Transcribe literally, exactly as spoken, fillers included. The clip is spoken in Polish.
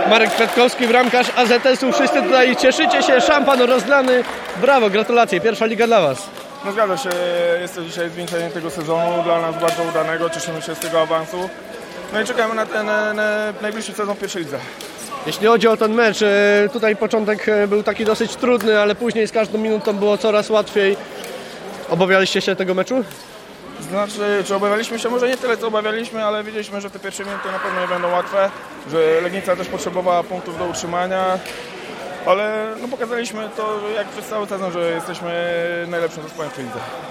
Marek Kwiatkowski, bramkarz A Z S-u. Wszyscy tutaj cieszycie się, szampan rozlany. Brawo, gratulacje, pierwsza liga dla Was. No zgadza się, jest to dzisiaj zwieńczenie tego sezonu, dla nas bardzo udanego, cieszymy się z tego awansu. No i czekamy na ten na, na najbliższy sezon w pierwszej lidze. Jeśli chodzi o ten mecz, tutaj początek był taki dosyć trudny, ale później z każdą minutą było coraz łatwiej. Obawialiście się tego meczu? Znaczy, czy obawialiśmy się? Może nie tyle, co obawialiśmy, ale wiedzieliśmy, że te pierwsze minuty na pewno nie będą łatwe, że Legnica też potrzebowała punktów do utrzymania, ale no, pokazaliśmy to jak przez cały sezon, że jesteśmy najlepszym zespołem w lidze.